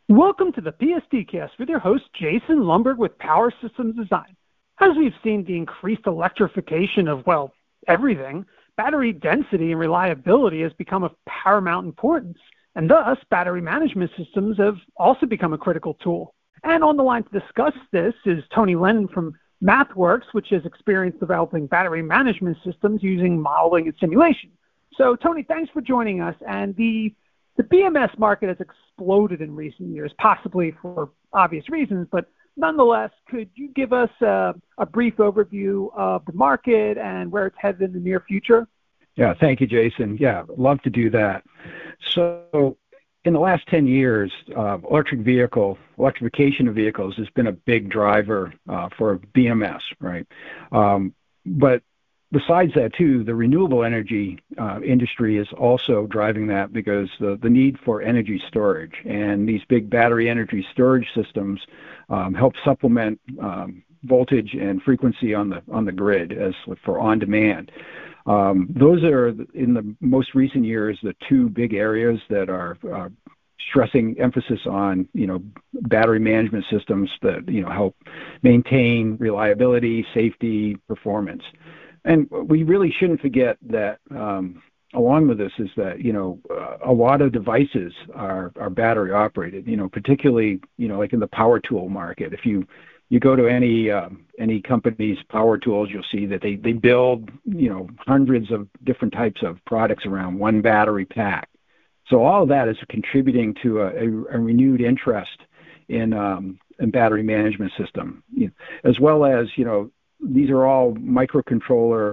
Welcome to the PSDcast with your host, Jason Lumberg with Power Systems Design. As we've seen the increased electrification of, everything, battery density and reliability has become of paramount importance, and thus battery management systems have also become a critical tool. And on the line to discuss this is Tony Lennon from MathWorks, which has experience developing battery management systems using modeling and simulation. So, Tony, thanks for joining us. And the BMS market has exploded in recent years, possibly for obvious reasons, but nonetheless, could you give us a brief overview of the market and where it's headed in the near future? Yeah, thank you, Jason. Yeah, love to do that. So in the last 10 years, electrification of vehicles has been a big driver for BMS, right? But besides that, too, the renewable energy industry is also driving that because the need for energy storage and these big battery energy storage systems help supplement voltage and frequency on the grid as for on demand. Those are, in the most recent years, the two big areas that are stressing emphasis on, battery management systems that, help maintain reliability, safety, performance. And we really shouldn't forget that along with this is that, a lot of devices are battery operated, particularly, like in the power tool market. If you go to any company's power tools, you'll see that they build, hundreds of different types of products around one battery pack. So all of that is contributing to a renewed interest in battery management system, as well as, these are all microcontroller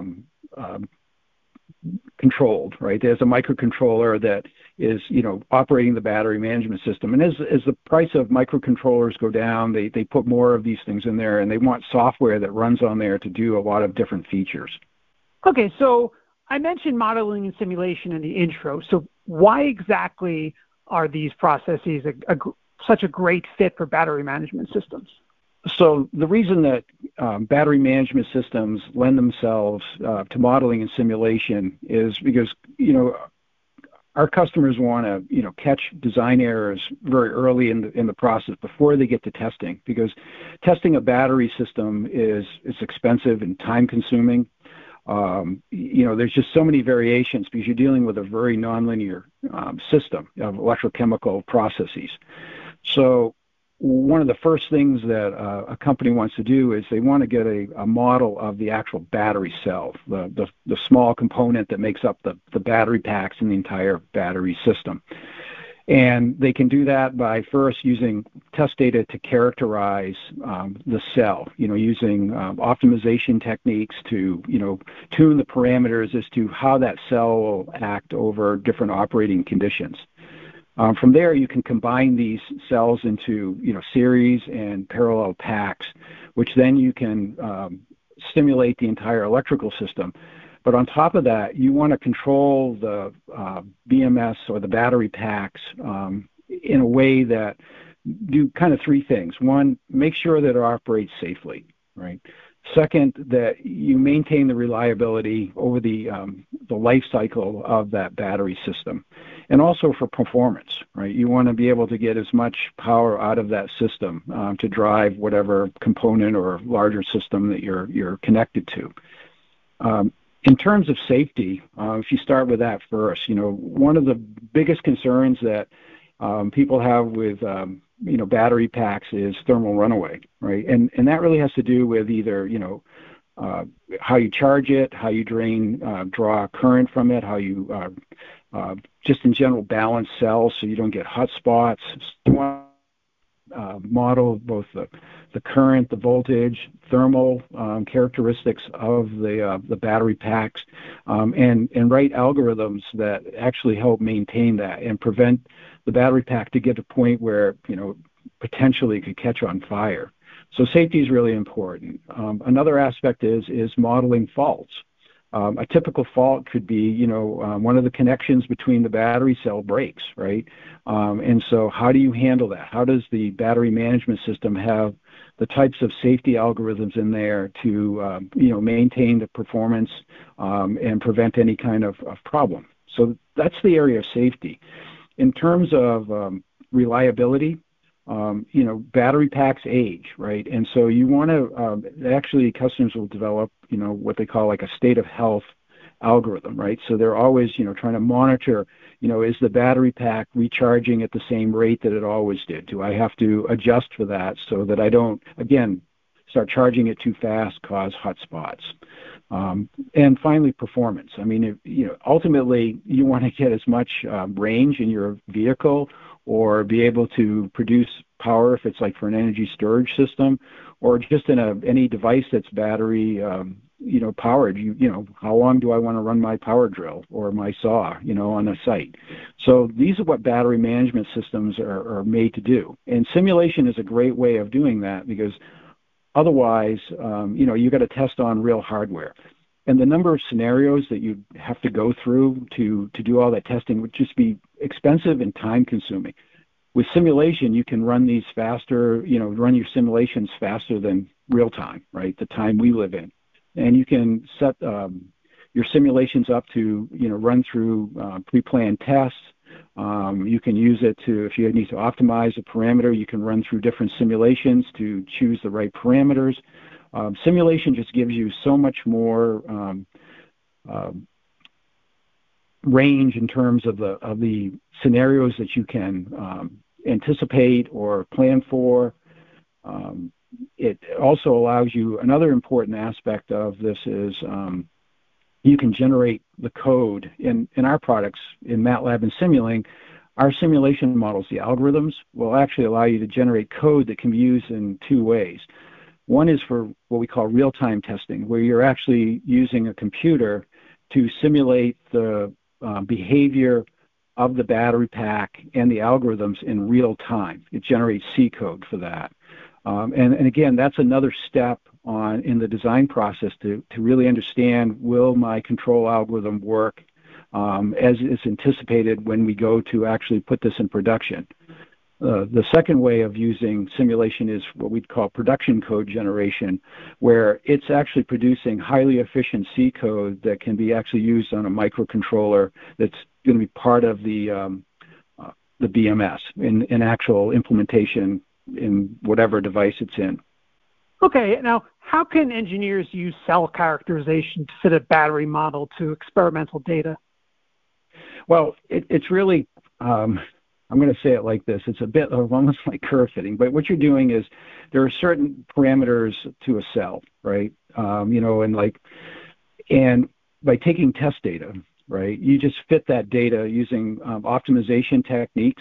controlled, right? There's a microcontroller that is, operating the battery management system. And as the price of microcontrollers go down, they put more of these things in there, and they want software that runs on there to do a lot of different features. Okay, so I mentioned modeling and simulation in the intro. So why exactly are these processes such a great fit for battery management systems? So the reason that battery management systems lend themselves to modeling and simulation is because, our customers want to, catch design errors very early in the process before they get to testing, because testing a battery system is expensive and time consuming. There's just so many variations because you're dealing with a very nonlinear system of electrochemical processes. So one of the first things that a company wants to do is they want to get a model of the actual battery cell, the small component that makes up the battery packs in the entire battery system. And they can do that by first using test data to characterize the cell, using optimization techniques to, tune the parameters as to how that cell will act over different operating conditions. From there, you can combine these cells into, series and parallel packs, which then you can stimulate the entire electrical system. But on top of that, you want to control the BMS or the battery packs in a way that do kind of three things. One, make sure that it operates safely, right? Second, that you maintain the reliability over the life cycle of that battery system. And also for performance, right? You want to be able to get as much power out of that system to drive whatever component or larger system that you're connected to. In terms of safety, if you start with that first, one of the biggest concerns that people have with battery packs is thermal runaway, right? And that really has to do with either how you charge it, how you draw current from it, how you just in general balance cells so you don't get hot spots. You want to model both the current, the voltage, thermal characteristics of the battery packs, and write algorithms that actually help maintain that and prevent the battery pack to get to a point where potentially it could catch on fire. So safety is really important. Another aspect is modeling faults. A typical fault could be, one of the connections between the battery cell breaks, right? And so how do you handle that? How does the battery management system have the types of safety algorithms in there to, maintain the performance and prevent any kind of problem? So that's the area of safety. In terms of reliability. Battery packs age, right? And so you want to actually customers will develop, what they call like a state of health algorithm, right? So they're always, trying to monitor, is the battery pack recharging at the same rate that it always did? Do I have to adjust for that so that I don't, again, start charging it too fast, cause hot spots? And finally, performance. I mean, ultimately, you want to get as much range in your vehicle or be able to produce power if it's like for an energy storage system or just in any device that's battery powered. How long do I want to run my power drill or my saw, on a site? So these are what battery management systems are made to do. And simulation is a great way of doing that because otherwise, you got to test on real hardware. And the number of scenarios that you have to go through to do all that testing would just be expensive and time consuming. With simulation, you can run these faster, run your simulations faster than real time, right? The time we live in. And you can set your simulations up to, run through pre-planned tests. You can use it if you need to optimize a parameter, you can run through different simulations to choose the right parameters. Simulation just gives you so much more range in terms of the scenarios that you can anticipate or plan for. It also allows you, another important aspect of this is you can generate the code in our products, in MATLAB and Simulink. Our simulation models, the algorithms, will actually allow you to generate code that can be used in two ways. One is for what we call real-time testing, where you're actually using a computer to simulate the behavior of the battery pack and the algorithms in real time. It generates C code for that. And again, that's another step in the design process to really understand, will my control algorithm work as is anticipated when we go to actually put this in production. The second way of using simulation is what we'd call production code generation, where it's actually producing highly efficient C code that can be actually used on a microcontroller that's going to be part of the BMS in actual implementation in whatever device it's in. Okay, now how can engineers use cell characterization to fit a battery model to experimental data? Well, it's really, I'm going to say it like this. It's a bit of almost like curve fitting, but what you're doing is there are certain parameters to a cell, right? And by taking test data, right, you just fit that data using optimization techniques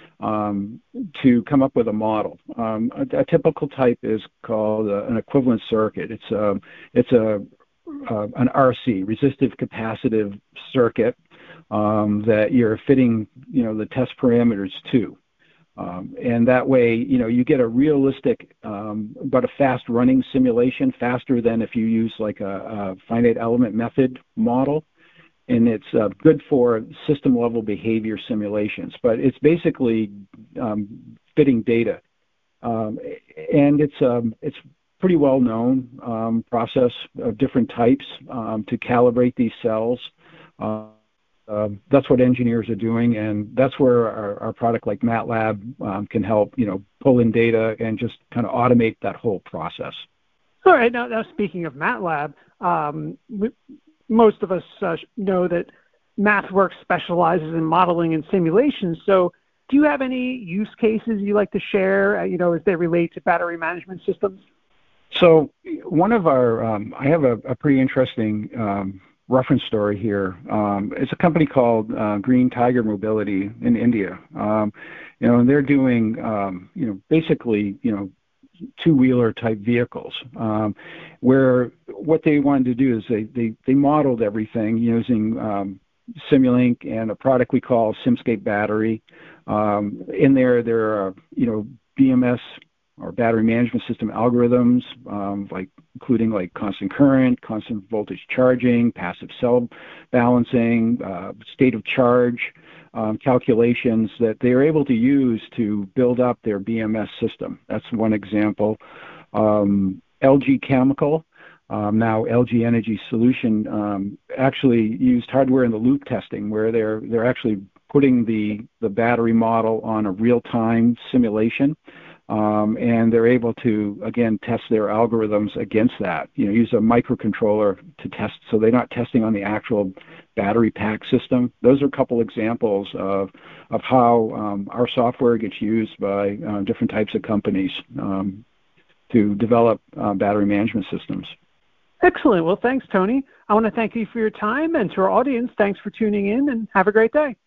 to come up with a model. A typical type is called an equivalent circuit. It's an RC, resistive capacitive circuit, that you're fitting, the test parameters to. And that way, you get a realistic, but a fast running simulation, faster than if you use like a finite element method model. And it's good for system level behavior simulations, but it's basically fitting data. And it's pretty well known process of different types to calibrate these cells. That's what engineers are doing, and that's where our product like MATLAB can help, pull in data and just kind of automate that whole process. All right. Now speaking of MATLAB, most of us know that MathWorks specializes in modeling and simulation. So do you have any use cases you like to share, as they relate to battery management systems? So one of our, I have a pretty interesting reference story here. It's a company called Green Tiger Mobility in India. And they're doing, basically, two-wheeler type vehicles, where what they wanted to do is they modeled everything using Simulink and a product we call SimScape Battery. In there are, BMS or battery management system algorithms, including constant current, constant voltage charging, passive cell balancing, state of charge calculations that they are able to use to build up their BMS system. That's one example. LG Chemical, now LG Energy Solution, actually used hardware in the loop testing, where they're actually putting the battery model on a real-time simulation. And they're able to, again, test their algorithms against that. Use a microcontroller to test, so they're not testing on the actual battery pack system. Those are a couple examples of how our software gets used by different types of companies to develop battery management systems. Excellent. Well, thanks, Tony. I want to thank you for your time, and to our audience, thanks for tuning in, and have a great day.